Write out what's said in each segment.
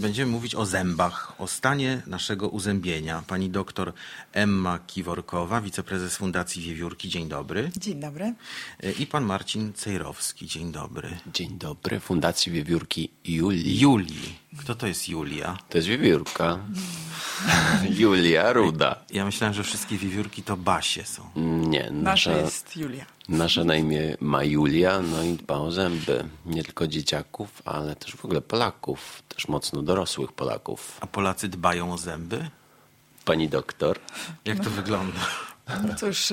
będziemy mówić o zębach, o stanie naszego uzębienia. Pani doktor Emma Kiworkowa, wiceprezes Fundacji Wiewiórki. Dzień dobry. Dzień dobry. I pan Marcin Cejrowski. Dzień dobry. Dzień dobry. Fundacji Wiewiórki Julii. Julii. Kto to jest Julia? To jest wiewiórka. Julia Ruda. Ja myślałem, że wszystkie wiewiórki to Basie są. Nie, Nasza jest Julia. Nasze na imię ma Julia, no i dba o zęby. Nie tylko dzieciaków, ale też w ogóle Polaków. Też mocno dorosłych Polaków. A Polacy dbają o zęby? Pani doktor? Jak to wygląda? No cóż,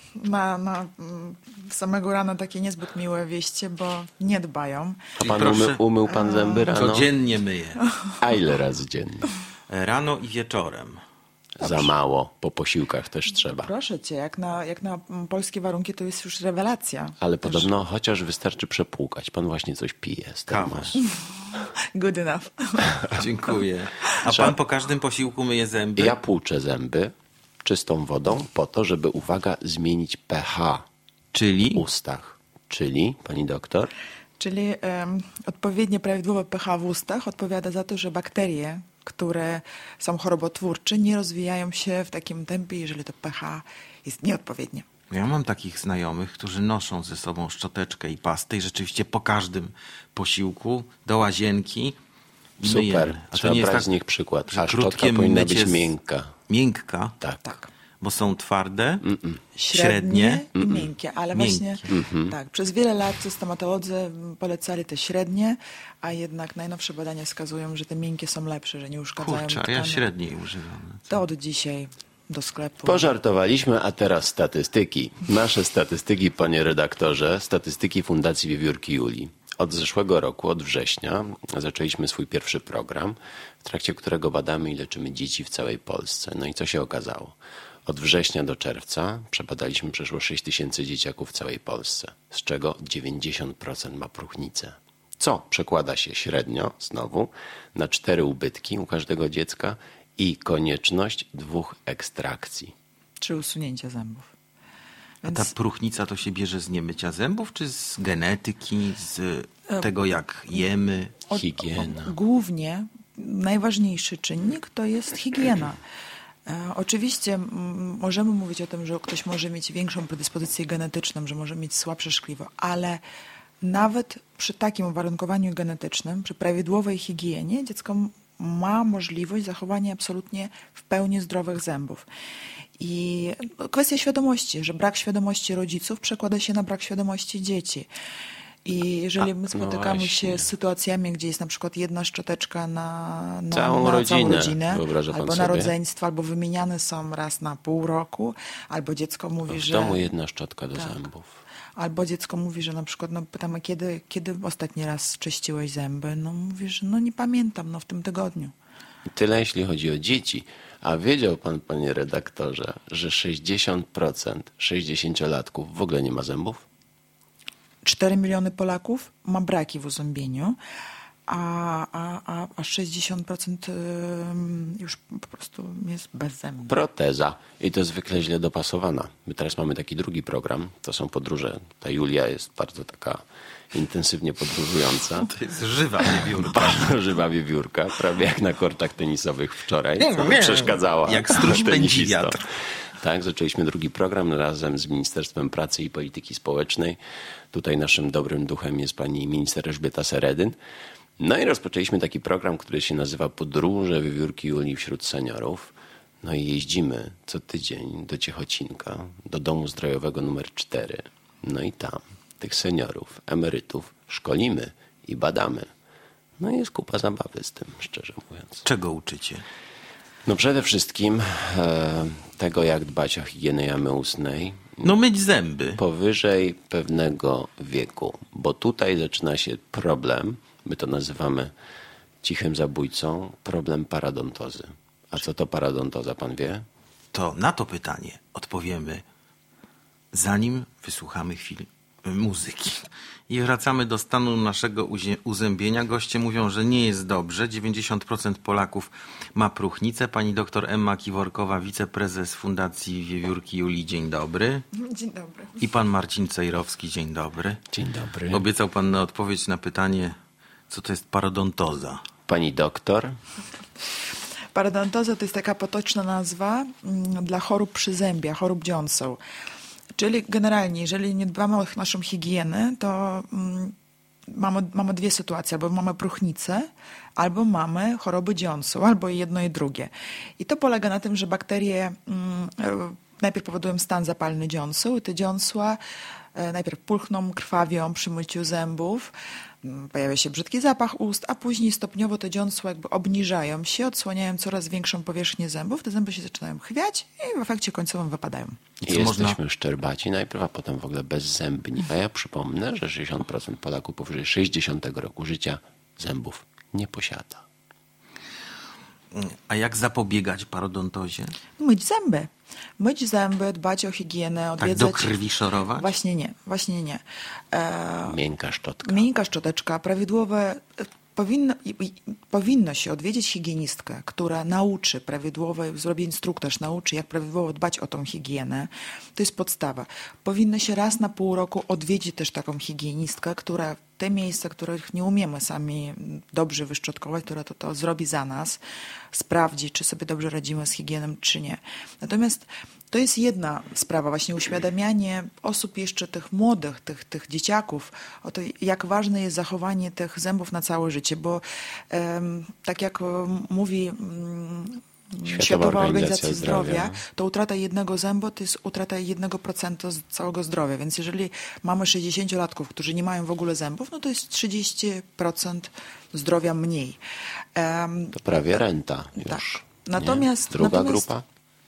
ma samego rana takie niezbyt miłe wieści, bo nie dbają. A pan proszę. umył pan zęby rano? Codziennie myję. A ile razy dziennie? Rano i wieczorem. Za mało. Po posiłkach też trzeba. Proszę cię, jak na polskie warunki to jest już rewelacja. Ale podobno chociaż wystarczy przepłukać. Pan właśnie coś pije z Kawę. termosu. Good enough. Dziękuję. A pan po każdym posiłku myje zęby? Ja płuczę zęby czystą wodą po to, żeby, uwaga, zmienić pH Czyli? w ustach. Czyli, pani doktor? Czyli odpowiednie prawidłowe pH w ustach odpowiada za to, że bakterie, które są chorobotwórcze, nie rozwijają się w takim tempie, jeżeli to pH jest nieodpowiednie. Ja mam takich znajomych, którzy noszą ze sobą szczoteczkę i pastę i rzeczywiście po każdym posiłku do łazienki myjemy. Super. A to Trzeba nie jest brać tak, z nich przykład. że A szczotka krótkie powinna mycie być miękka. Miękka? Tak. Bo są twarde, Średnie i miękkie, ale Miękkie. właśnie tak, przez wiele lat stomatolodzy polecali te średnie, a jednak najnowsze badania wskazują, że te miękkie są lepsze, że nie uszkadzają Kurczę, a tkanek. ja średniej używam. To od dzisiaj do sklepu. Pożartowaliśmy, a teraz statystyki. Nasze statystyki, panie redaktorze, statystyki Fundacji Wiewiórki Julii. Od zeszłego roku, od września, zaczęliśmy swój pierwszy program, w trakcie którego badamy i leczymy dzieci w całej Polsce. No i co się okazało? Od września do czerwca przebadaliśmy przeszło 6 tysięcy dzieciaków w całej Polsce, z czego 90% ma próchnicę. Co przekłada się średnio, znowu, na 4 ubytki u każdego dziecka i konieczność 2 ekstrakcji. Czy usunięcia zębów. A ta próchnica to się bierze z niemycia zębów, czy z genetyki, z tego jak jemy? Higiena. Głównie najważniejszy czynnik to jest higiena. Oczywiście możemy mówić o tym, że ktoś może mieć większą predyspozycję genetyczną, że może mieć słabsze szkliwo, ale nawet przy takim uwarunkowaniu genetycznym, przy prawidłowej higienie, dziecko ma możliwość zachowania absolutnie w pełni zdrowych zębów. I kwestia świadomości, że brak świadomości rodziców przekłada się na brak świadomości dzieci. I jeżeli my spotykamy się z sytuacjami, gdzie jest na przykład jedna szczoteczka na całą rodzinę albo na rodzeństwo, albo wymieniane są raz na pół roku, albo dziecko mówi, że... W domu jedna szczotka do zębów. Albo dziecko mówi, że na przykład, pytamy, kiedy ostatni raz czyściłeś zęby? No mówi, że nie pamiętam, w tym tygodniu. Tyle jeśli chodzi o dzieci. A wiedział pan, panie redaktorze, że 60% 60-latków w ogóle nie ma zębów? 4 miliony Polaków ma braki w uzębieniu, a 60% już po prostu jest bez zębów. Proteza. I to zwykle źle dopasowana. My teraz mamy taki drugi program. To są podróże. Ta Julia jest bardzo taka intensywnie podróżująca. To jest żywa wiewiórka. Bardzo żywa wiewiórka. Prawie jak na kortach tenisowych wczoraj. Co przeszkadzała. Jak stróż pędzi wiatr. Tak, zaczęliśmy drugi program razem z Ministerstwem Pracy i Polityki Społecznej. Tutaj naszym dobrym duchem jest pani minister Elżbieta Seredyn. No i rozpoczęliśmy taki program, który się nazywa Podróże Wiewiórki Julii wśród seniorów. No i jeździmy co tydzień do Ciechocinka, do Domu Zdrojowego numer 4. No i tam tych seniorów, emerytów szkolimy i badamy. No i jest kupa zabawy z tym, szczerze mówiąc. Czego uczycie? No przede wszystkim tego, jak dbać o higienę jamy ustnej. Myć zęby. Powyżej pewnego wieku, bo tutaj zaczyna się problem, my to nazywamy cichym zabójcą, problem paradontozy. A co to paradontoza, pan wie? To na to pytanie odpowiemy, zanim wysłuchamy chwili muzyki. I wracamy do stanu naszego uzębienia. Goście mówią, że nie jest dobrze. 90% Polaków ma próchnicę. Pani doktor Emma Kiworkowa, wiceprezes Fundacji Wiewiórki Julii. Dzień dobry. Dzień dobry. I pan Marcin Cejrowski. Dzień dobry. Dzień dobry. Obiecał pan na odpowiedź na pytanie, co to jest parodontoza. Pani doktor? Parodontoza to jest taka potoczna nazwa dla chorób przyzębia, chorób dziąseł. Czyli generalnie, jeżeli nie dbamy o naszą higienę, to mamy dwie sytuacje. Albo mamy próchnicę, albo mamy choroby dziąseł, albo jedno i drugie. I to polega na tym, że bakterie najpierw powodują stan zapalny dziąseł i te dziąsła najpierw pulchną, krwawią przy myciu zębów, pojawia się brzydki zapach ust, a później stopniowo te dziąsła jakby obniżają się, odsłaniają coraz większą powierzchnię zębów, te zęby się zaczynają chwiać i w efekcie końcowym wypadają. I jesteśmy szczerbaci najpierw, a potem w ogóle bezzębni. A ja przypomnę, że 60% Polaków powyżej 60 roku życia zębów nie posiada. A jak zapobiegać parodontozie? Myć zęby, dbać o higienę, odwiedzać... Tak do krwi szorować? Właśnie nie. Miękka szczotka. Miękka szczoteczka, prawidłowe... Powinno się odwiedzić higienistkę, która nauczy prawidłowo, zrobi instruktaż, nauczy, jak prawidłowo dbać o tą higienę. To jest podstawa. Powinno się raz na pół roku odwiedzić też taką higienistkę, która te miejsca, których nie umiemy sami dobrze wyszczotkować, która to zrobi za nas, sprawdzi, czy sobie dobrze radzimy z higieną, czy nie. Natomiast to jest jedna sprawa, właśnie uświadamianie osób jeszcze tych młodych, tych dzieciaków, o to, jak ważne jest zachowanie tych zębów na całe życie, bo tak jak mówi Światowa Organizacja Zdrowia, to utrata jednego zębu to jest utrata 1% z całego zdrowia, więc jeżeli mamy 60-latków, którzy nie mają w ogóle zębów, no to jest 30% zdrowia mniej. To prawie renta już. Tak. Natomiast druga grupa?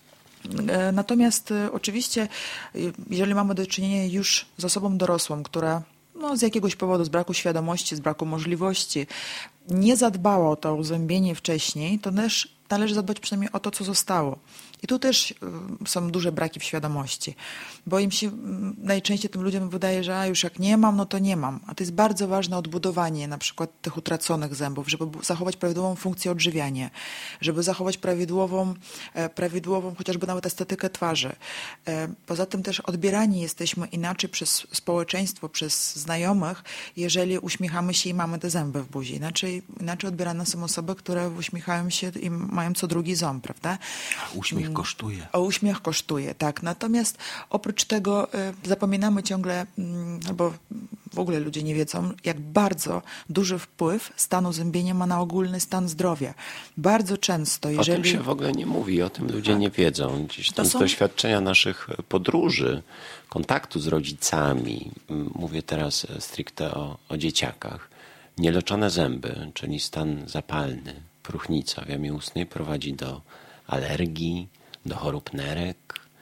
Natomiast oczywiście, jeżeli mamy do czynienia już z osobą dorosłą, która z jakiegoś powodu, z braku świadomości, z braku możliwości, nie zadbała o to uzębienie wcześniej, to też należy zadbać przynajmniej o to, co zostało. I tu też są duże braki w świadomości, bo im się najczęściej tym ludziom wydaje, że już jak nie mam, no to nie mam. A to jest bardzo ważne odbudowanie na przykład tych utraconych zębów, żeby zachować prawidłową funkcję odżywiania, żeby zachować prawidłową chociażby nawet estetykę twarzy. Poza tym też odbierani jesteśmy inaczej przez społeczeństwo, przez znajomych, jeżeli uśmiechamy się i mamy te zęby w buzi. Inaczej odbierane są osoby, które uśmiechają się i mają co drugi ząb, prawda? Uśmiech kosztuje. Uśmiech kosztuje, tak. Natomiast oprócz tego zapominamy ciągle, albo w ogóle ludzie nie wiedzą, jak bardzo duży wpływ stan uzębienia ma na ogólny stan zdrowia. Bardzo często, jeżeli... O tym się w ogóle nie mówi, o tym ludzie nie wiedzą. Gdzieś tam z doświadczenia naszych podróży, kontaktu z rodzicami, mówię teraz stricte o dzieciakach, nieleczone zęby, czyli stan zapalny, próchnica w jamie ustnej prowadzi do alergii, do chorób nerek.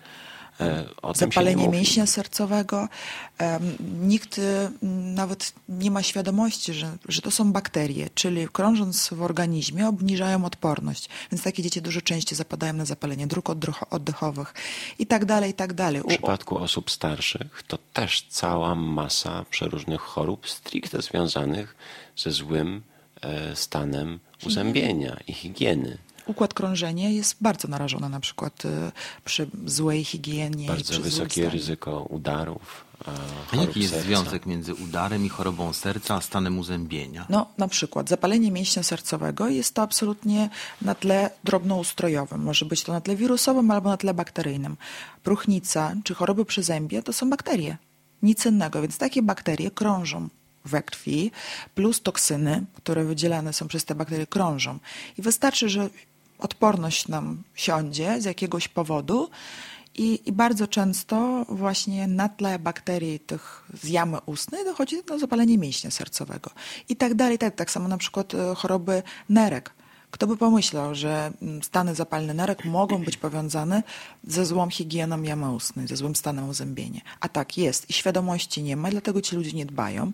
Zapalenie mięśnia sercowego. Nikt nawet nie ma świadomości, że to są bakterie, czyli krążąc w organizmie obniżają odporność. Więc takie dzieci dużo częściej zapadają na zapalenie dróg oddechowych i tak dalej, i tak dalej. W przypadku osób starszych to też cała masa przeróżnych chorób stricte związanych ze złym stanem uzębienia i higieny. Układ krążenia jest bardzo narażony na przykład przy złej higienie. Bardzo wysokie ryzyko udarów. A jaki jest związek między udarem i chorobą serca, a stanem uzębienia? No, na przykład zapalenie mięśnia sercowego jest to absolutnie na tle drobnoustrojowym. Może być to na tle wirusowym albo na tle bakteryjnym. Próchnica czy choroby przyzębia to są bakterie. Nic innego, więc takie bakterie krążą we krwi, plus toksyny, które wydzielane są przez te bakterie, krążą. I wystarczy, że odporność nam siądzie z jakiegoś powodu i bardzo często właśnie na tle bakterii tych z jamy ustnej dochodzi do zapalenia mięśnia sercowego. I tak dalej. Tak samo na przykład choroby nerek. Kto by pomyślał, że stany zapalne nerek mogą być powiązane ze złą higieną jamy ustnej, ze złym stanem uzębienia. A tak jest. I świadomości nie ma, dlatego ci ludzie nie dbają.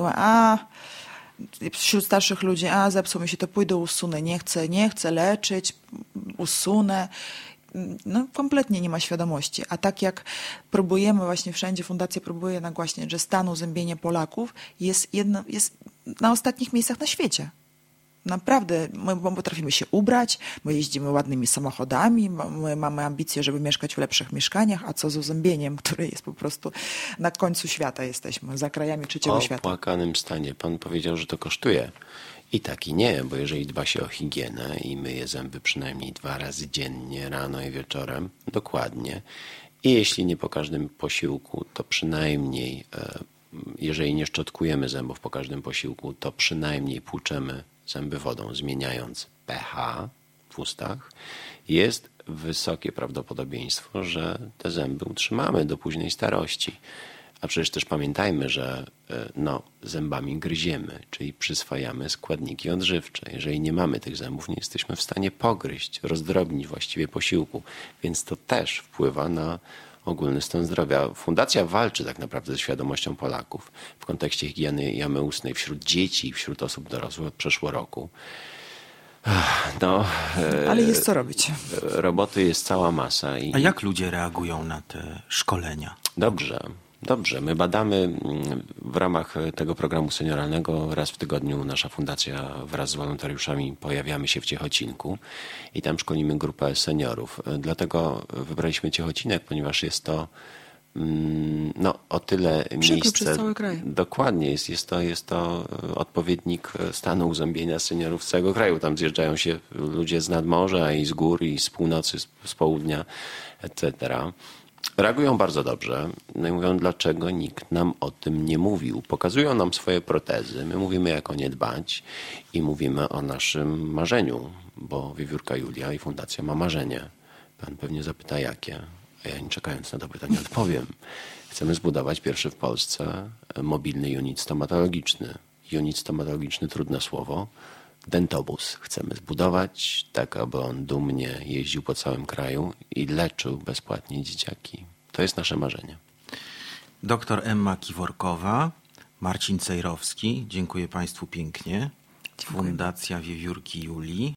Wśród starszych ludzi, zepsuł mi się, to pójdę, usunę, nie chcę leczyć, usunę. No, kompletnie nie ma świadomości. A tak jak próbujemy właśnie wszędzie, fundacja próbuje nagłaśniać, że stan uzębienia Polaków jest na ostatnich miejscach na świecie. Naprawdę, my potrafimy się ubrać, my jeździmy ładnymi samochodami, my mamy ambicje, żeby mieszkać w lepszych mieszkaniach, a co z uzębieniem, które jest po prostu na końcu świata jesteśmy, za krajami trzeciego świata. O opłakanym stanie. Pan powiedział, że to kosztuje. I tak i nie, bo jeżeli dba się o higienę i myje zęby przynajmniej 2 razy dziennie, rano i wieczorem, dokładnie, i jeśli nie po każdym posiłku, to przynajmniej, jeżeli nie szczotkujemy zębów po każdym posiłku, to przynajmniej płuczemy zęby wodą, zmieniając pH w ustach, jest wysokie prawdopodobieństwo, że te zęby utrzymamy do późnej starości. A przecież też pamiętajmy, że zębami gryziemy, czyli przyswajamy składniki odżywcze. Jeżeli nie mamy tych zębów, nie jesteśmy w stanie pogryźć, rozdrobnić właściwie posiłku, więc to też wpływa na ogólny stan zdrowia. Fundacja walczy tak naprawdę ze świadomością Polaków w kontekście higieny jamy ustnej wśród dzieci i wśród osób dorosłych od przeszło roku. Ale jest co robić. Roboty jest cała masa. A jak ludzie reagują na te szkolenia? Dobrze. My badamy w ramach tego programu senioralnego raz w tygodniu nasza fundacja wraz z wolontariuszami pojawiamy się w Ciechocinku i tam szkolimy grupę seniorów. Dlatego wybraliśmy Ciechocinek, ponieważ jest to o tyle miejsce. Przez cały kraj. Dokładnie, jest to odpowiednik stanu uzębienia seniorów z całego kraju. Tam zjeżdżają się ludzie z nadmorza i z gór i z północy, z południa, etc. Reagują bardzo dobrze. No i mówią, dlaczego nikt nam o tym nie mówił. Pokazują nam swoje protezy, my mówimy, jak o nie dbać i mówimy o naszym marzeniu, bo Wiewiórka Julia i Fundacja ma marzenie. Pan pewnie zapyta, jakie? A ja nie czekając na to pytanie odpowiem. Chcemy zbudować pierwszy w Polsce mobilny unit stomatologiczny. Unit stomatologiczny, trudne słowo. Dentobus chcemy zbudować, tak aby on dumnie jeździł po całym kraju i leczył bezpłatnie dzieciaki. To jest nasze marzenie. Doktor Emma Kiworkowa, Marcin Cejrowski, dziękuję Państwu pięknie. Dziękuję. Fundacja Wiewiórki Julii.